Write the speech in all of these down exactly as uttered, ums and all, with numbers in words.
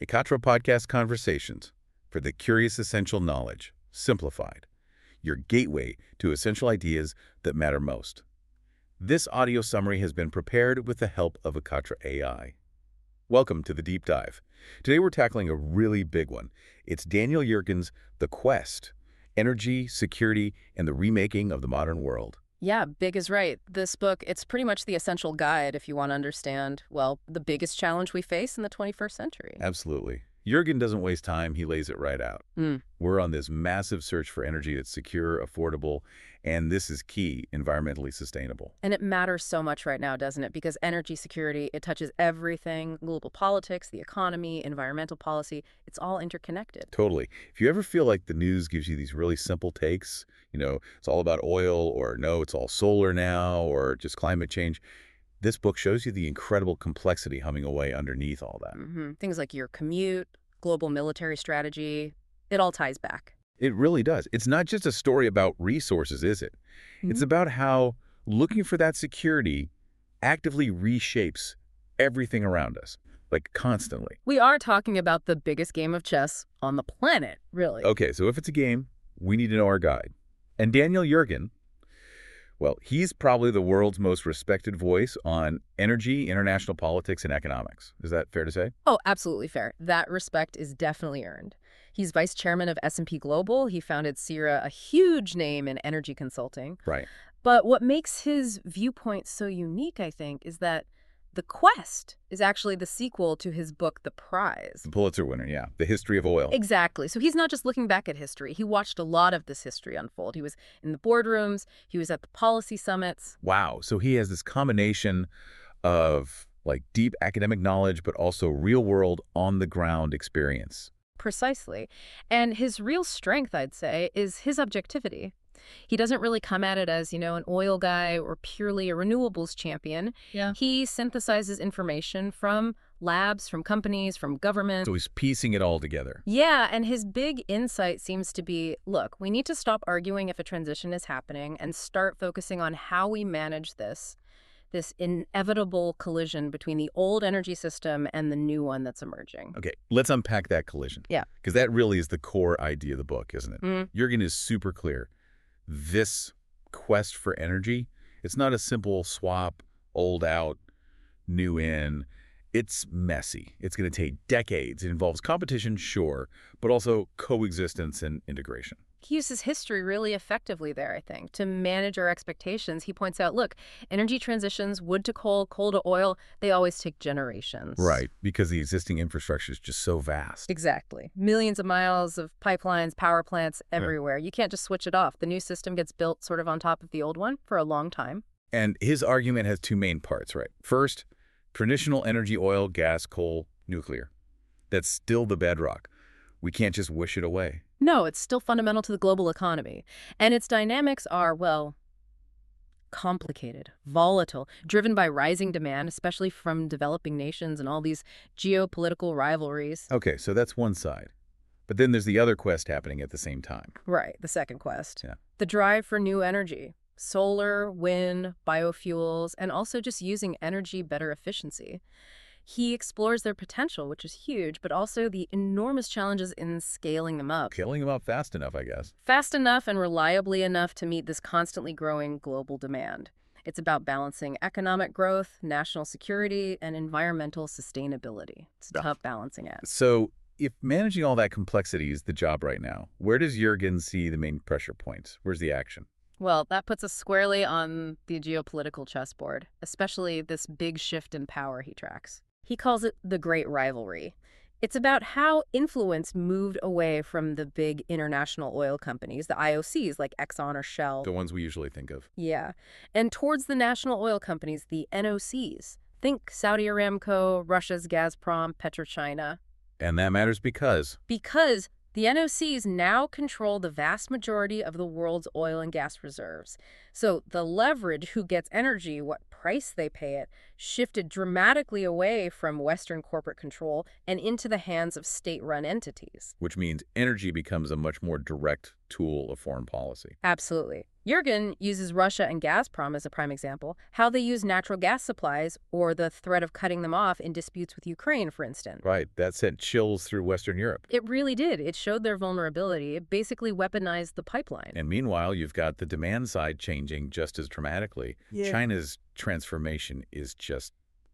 Ekatra Podcast Conversations for the Curious Essential Knowledge, simplified. Your gateway to essential ideas that matter most. This audio summary has been prepared with the help of Ekatra A I. Welcome to the deep dive. Today we're tackling a really big one. It's Daniel Yergin's The Quest, Energy, Security, and the Remaking of the Modern World. Yeah, big is right. This book, it's pretty much the essential guide if you want to understand, well, the biggest challenge we face in the twenty-first century. Absolutely. Yergin doesn't waste time. He lays it right out. Mm. We're on this massive search for energy that's secure, affordable, and this is key, environmentally sustainable. And it matters so much right now, doesn't it? Because energy security, it touches everything, global politics, the economy, environmental policy. It's all interconnected. Totally. If you ever feel like the news gives you these really simple takes, you know, it's all about oil, or no, it's all solar now, or just climate change, this book shows you the incredible complexity humming away underneath all that. Mm-hmm. Things like your commute, global military strategy, it all ties back. It really does. It's not just a story about resources, is it? Mm-hmm. It's about how looking for that security actively reshapes everything around us, like constantly. We are talking about the biggest game of chess on the planet, really. Okay, so if it's a game, we need to know our guide. And Daniel Yergin, well, he's probably the world's most respected voice on energy, international politics, and economics. Is that fair to say? Oh, absolutely fair. That respect is definitely earned. He's vice chairman of S and P Global. He founded CIRA, a huge name in energy consulting. Right. But what makes his viewpoint so unique, I think, is that The Quest is actually the sequel to his book, The Prize. The Pulitzer winner, yeah. The History of Oil. Exactly. So he's not just looking back at history. He watched a lot of this history unfold. He was in the boardrooms. He was at the policy summits. Wow. So he has this combination of like deep academic knowledge, but also real-world, on-the-ground experience. Precisely. And his real strength, I'd say, is his objectivity. He doesn't really come at it as, you know, an oil guy or purely a renewables champion. Yeah. He synthesizes information from labs, from companies, from government. So he's piecing it all together. Yeah, and his big insight seems to be, look, we need to stop arguing if a transition is happening and start focusing on how we manage this, this inevitable collision between the old energy system and the new one that's emerging. Okay, let's unpack that collision. Yeah. Because that really is the core idea of the book, isn't it? Mm. Yergin is super clear. This quest for energy, it's not a simple swap, old out, new in. It's messy. It's going to take decades. It involves competition, sure, but also coexistence and integration. He uses history really effectively there, I think, to manage our expectations. He points out, look, energy transitions, wood to coal, coal to oil, they always take generations. Right, because the existing infrastructure is just so vast. Exactly. Millions of miles of pipelines, power plants everywhere. Yeah. You can't just switch it off. The new system gets built sort of on top of the old one for a long time. And his argument has two main parts, right? First, traditional energy, oil, gas, coal, nuclear. That's still the bedrock. We can't just wish it away. No, it's still fundamental to the global economy. And its dynamics are, well, complicated, volatile, driven by rising demand, especially from developing nations and all these geopolitical rivalries. Okay, so that's one side. But then there's the other quest happening at the same time. Right, the second quest. Yeah. The drive for new energy, solar, wind, biofuels, and also just using energy better efficiency. He explores their potential, which is huge, but also the enormous challenges in scaling them up. Scaling them up fast enough, I guess. Fast enough and reliably enough to meet this constantly growing global demand. It's about balancing economic growth, national security, and environmental sustainability. It's a Yeah. tough balancing act. So if managing all that complexity is the job right now, where does Yergin see the main pressure points? Where's the action? Well, that puts us squarely on the geopolitical chessboard, especially this big shift in power he tracks. He calls it the Great Rivalry. It's about how influence moved away from the big international oil companies, the I O Cs like Exxon or Shell. The ones we usually think of. Yeah. And towards the national oil companies, the N O Cs. Think Saudi Aramco, Russia's Gazprom, PetroChina. And that matters because Because the N O Cs now control the vast majority of the world's oil and gas reserves. So the leverage, who gets energy, what price they pay it, shifted dramatically away from Western corporate control and into the hands of state-run entities. which means energy becomes a much more direct tool of foreign policy. Absolutely. Jürgen uses Russia and Gazprom as a prime example, how they use natural gas supplies or the threat of cutting them off in disputes with Ukraine, for instance. Right. That sent chills through Western Europe. It really did. It showed their vulnerability. It basically weaponized the pipeline. And meanwhile, you've got the demand side changing just as dramatically. Yeah. China's transformation is just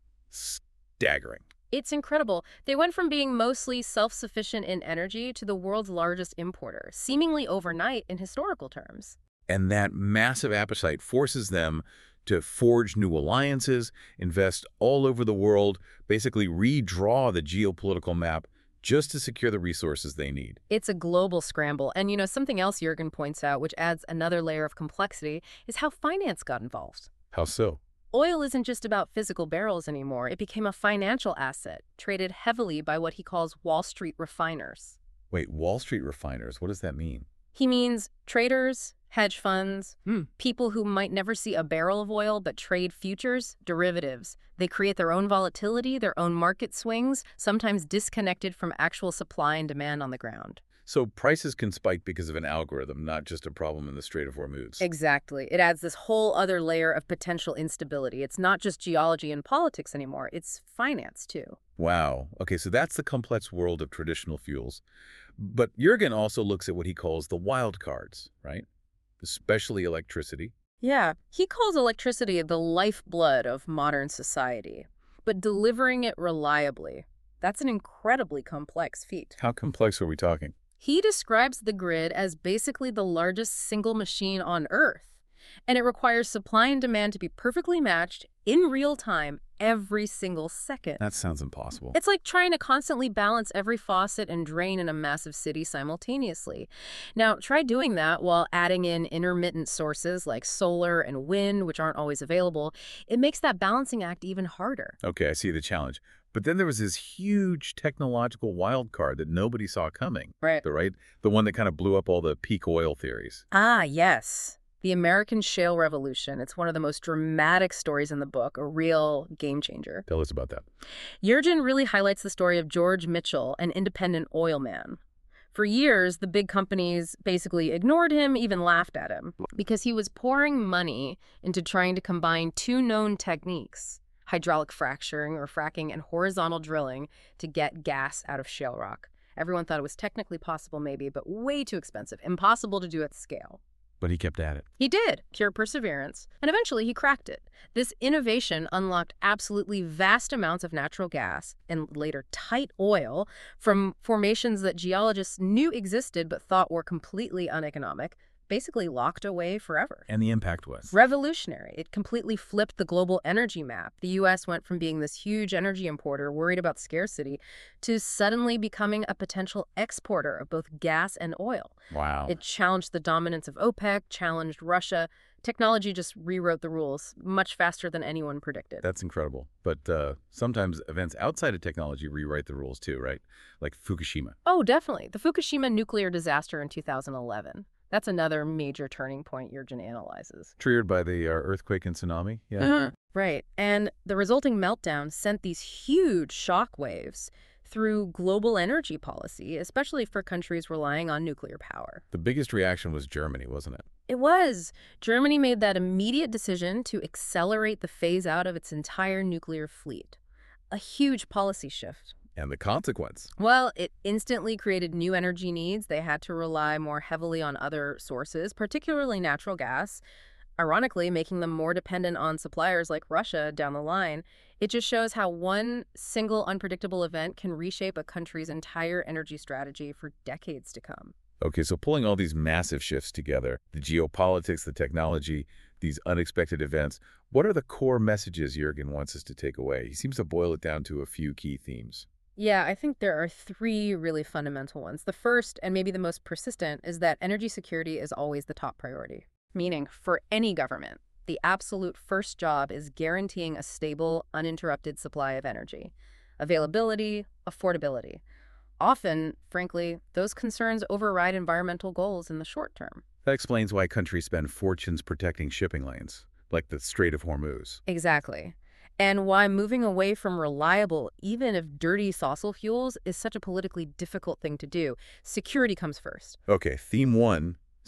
staggering. It's incredible. They went from being mostly self-sufficient in energy to the world's largest importer, seemingly overnight in historical terms. And that massive appetite forces them to forge new alliances, invest all over the world, basically redraw the geopolitical map just to secure the resources they need. It's a global scramble. And, you know, something else Jürgen points out, which adds another layer of complexity, is how finance got involved. How so? Oil isn't just about physical barrels anymore. It became a financial asset, traded heavily by what he calls Wall Street refiners. Wait, Wall Street refiners, what does that mean? He means traders, hedge funds, Hmm. people who might never see a barrel of oil but trade futures, derivatives. They create their own volatility, their own market swings, sometimes disconnected from actual supply and demand on the ground. So prices can spike because of an algorithm, not just a problem in the Strait of Hormuz. Exactly. It adds this whole other layer of potential instability. It's not just geology and politics anymore. It's finance, too. Wow. Okay, so that's the complex world of traditional fuels. But Jürgen also looks at what he calls the wild cards, right? Especially electricity. Yeah, he calls electricity the lifeblood of modern society. But delivering it reliably, that's an incredibly complex feat. How complex are we talking? He describes the grid as basically the largest single machine on Earth. And it requires supply and demand to be perfectly matched in real time every single second. That sounds impossible. It's like trying to constantly balance every faucet and drain in a massive city simultaneously. Now, try doing that while adding in intermittent sources like solar and wind, which aren't always available. It makes that balancing act even harder. Okay, I see the challenge. But then there was this huge technological wild card that nobody saw coming. Right. The right? The one that kind of blew up all the peak oil theories. Ah, yes. The American Shale Revolution. It's one of the most dramatic stories in the book, a real game changer. Tell us about that. Jürgen really highlights the story of George Mitchell, an independent oil man. For years, the big companies basically ignored him, even laughed at him, because he was pouring money into trying to combine two known techniques, hydraulic fracturing or fracking and horizontal drilling, to get gas out of shale rock. Everyone thought it was technically possible maybe, but way too expensive, impossible to do at scale. But he kept at it. He did, pure perseverance, and eventually he cracked it. This innovation unlocked absolutely vast amounts of natural gas and later tight oil from formations that geologists knew existed but thought were completely uneconomic, basically locked away forever. And the impact was? Revolutionary. It completely flipped the global energy map. The U S went from being this huge energy importer worried about scarcity to suddenly becoming a potential exporter of both gas and oil. Wow. It challenged the dominance of OPEC, challenged Russia. Technology just rewrote the rules much faster than anyone predicted. That's incredible. But uh, sometimes events outside of technology rewrite the rules too, right? Like Fukushima. Oh, definitely. The Fukushima nuclear disaster in two thousand eleven. That's another major turning point Jürgen analyzes. Triggered by the uh, earthquake and tsunami? Yeah. Uh-huh. Right. And the resulting meltdown sent these huge shock waves through global energy policy, especially for countries relying on nuclear power. The biggest reaction was Germany, wasn't it? It was. Germany made that immediate decision to accelerate the phase out of its entire nuclear fleet. A huge policy shift. And the consequence? Well, it instantly created new energy needs. They had to rely more heavily on other sources, particularly natural gas, ironically making them more dependent on suppliers like Russia down the line. It just shows how one single unpredictable event can reshape a country's entire energy strategy for decades to come. Okay, so pulling all these massive shifts together, the geopolitics, the technology, these unexpected events, what are the core messages Jürgen wants us to take away? He seems to boil it down to a few key themes. Yeah, I think there are three really fundamental ones. The first, and maybe the most persistent, is that energy security is always the top priority. Meaning, for any government, the absolute first job is guaranteeing a stable, uninterrupted supply of energy. Availability, affordability. Often, frankly, those concerns override environmental goals in the short term. That explains why countries spend fortunes protecting shipping lanes, like the Strait of Hormuz. Exactly. And why moving away from reliable, even if dirty fossil fuels, is such a politically difficult thing to do. Security comes first. Okay, theme one,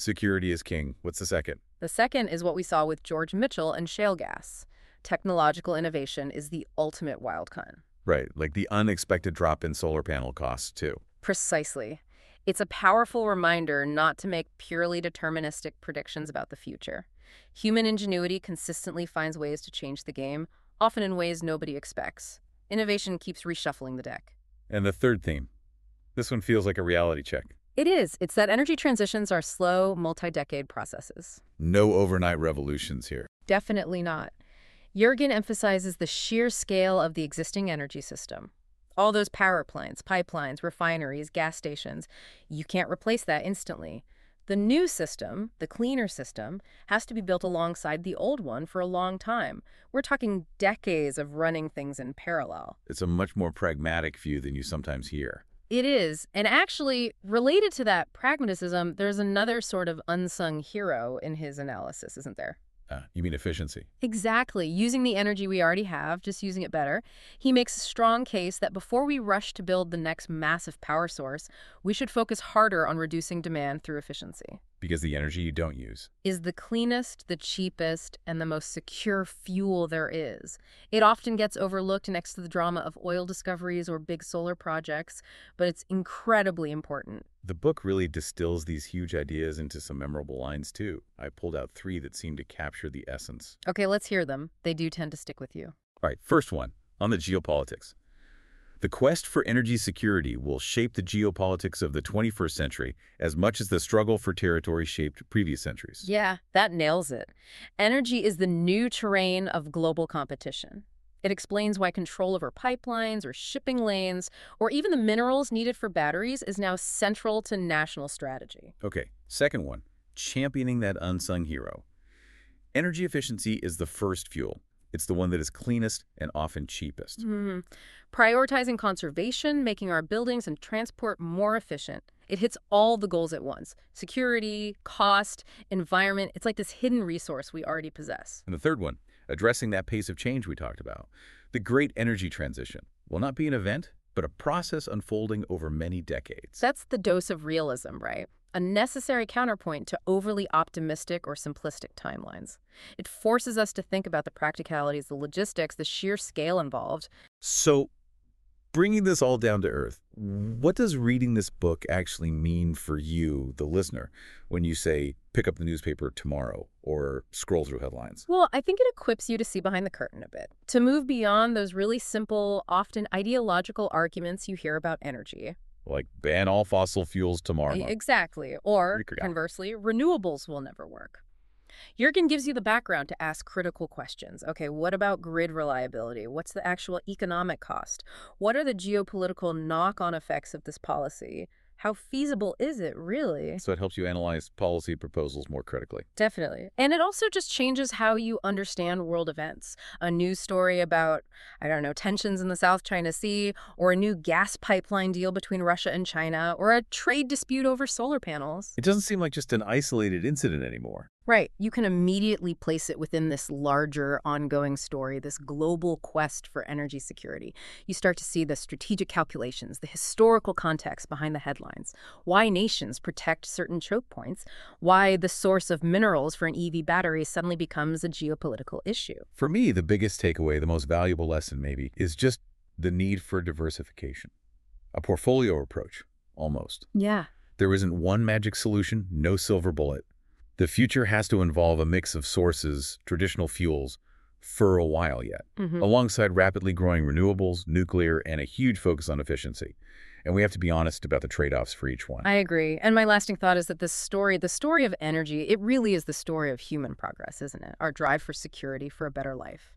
Security is king. What's the second? The second is what we saw with George Mitchell and shale gas. Technological innovation is the ultimate wild card. Right, like the unexpected drop in solar panel costs, too. Precisely. It's a powerful reminder not to make purely deterministic predictions about the future. Human ingenuity consistently finds ways to change the game, often in ways nobody expects. Innovation keeps reshuffling the deck. And the third theme. This one feels like a reality check. It is. It's that energy transitions are slow, multi-decade processes. No overnight revolutions here. Definitely not. Jürgen emphasizes the sheer scale of the existing energy system. All those power plants, pipelines, refineries, gas stations, you can't replace that instantly. The new system, the cleaner system, has to be built alongside the old one for a long time. We're talking decades of running things in parallel. It's a much more pragmatic view than you sometimes hear. It is. And actually, related to that pragmatism, there's another sort of unsung hero in his analysis, isn't there? Uh, you mean efficiency? Exactly. Using the energy we already have, just using it better. He makes a strong case that before we rush to build the next massive power source, we should focus harder on reducing demand through efficiency. Because the energy you don't use is the cleanest, the cheapest, and the most secure fuel there is. It often gets overlooked next to the drama of oil discoveries or big solar projects, but it's incredibly important. The book really distills these huge ideas into some memorable lines, too. I pulled out three that seem to capture the essence. Okay, let's hear them. They do tend to stick with you. All right, first one, on the geopolitics. The quest for energy security will shape the geopolitics of the twenty-first century as much as the struggle for territory shaped previous centuries. Yeah, that nails it. Energy is the new terrain of global competition. It explains why control over pipelines or shipping lanes, or even the minerals needed for batteries, is now central to national strategy. Okay, second one, championing that unsung hero. Energy efficiency is the first fuel. It's the one that is cleanest and often cheapest. Mm-hmm. Prioritizing conservation, making our buildings and transport more efficient. It hits all the goals at once. Security, cost, environment. It's like this hidden resource we already possess. And the third one, addressing that pace of change we talked about. The great energy transition will not be an event, but a process unfolding over many decades. That's the dose of realism, right? A necessary counterpoint to overly optimistic or simplistic timelines. It forces us to think about the practicalities, the logistics, the sheer scale involved. So, bringing this all down to earth, what does reading this book actually mean for you, the listener, when you say, pick up the newspaper tomorrow or scroll through headlines? Well, I think it equips you to see behind the curtain a bit, to move beyond those really simple, often ideological arguments you hear about energy. Like ban all fossil fuels tomorrow. Exactly. Or, conversely, renewables will never work. Jürgen gives you the background to ask critical questions. Okay, what about grid reliability? What's the actual economic cost? What are the geopolitical knock-on effects of this policy? How feasible is it, really? So it helps you analyze policy proposals more critically. Definitely. And it also just changes how you understand world events. A news story about, I don't know, tensions in the South China Sea, or a new gas pipeline deal between Russia and China, or a trade dispute over solar panels. It doesn't seem like just an isolated incident anymore. Right. You can immediately place it within this larger ongoing story, this global quest for energy security. You start to see the strategic calculations, the historical context behind the headlines, why nations protect certain choke points, why the source of minerals for an E V battery suddenly becomes a geopolitical issue. For me, the biggest takeaway, the most valuable lesson maybe, is just the need for diversification. A portfolio approach, almost. Yeah. There isn't one magic solution, no silver bullet. The future has to involve a mix of sources, traditional fuels, for a while yet, mm-hmm. alongside rapidly growing renewables, nuclear, and a huge focus on efficiency. And we have to be honest about the trade-offs for each one. I agree. And my lasting thought is that this story, the story of energy, it really is the story of human progress, isn't it? Our drive for security, for a better life.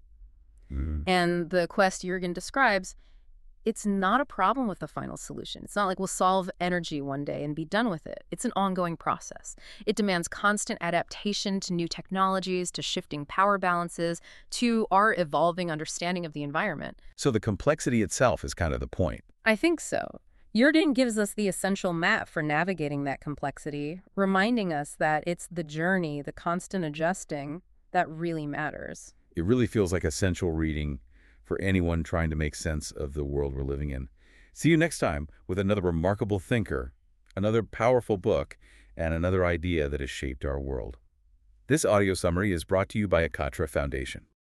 Mm. And the quest Jürgen describes, it's not a problem with the final solution. It's not like we'll solve energy one day and be done with it. It's an ongoing process. It demands constant adaptation to new technologies, to shifting power balances, to our evolving understanding of the environment. So the complexity itself is kind of the point. I think so. Jürgen gives us the essential map for navigating that complexity, reminding us that it's the journey, the constant adjusting, that really matters. It really feels like essential reading for anyone trying to make sense of the world we're living in. See you next time with another remarkable thinker, another powerful book, and another idea that has shaped our world. This audio summary is brought to you by Akatra Foundation.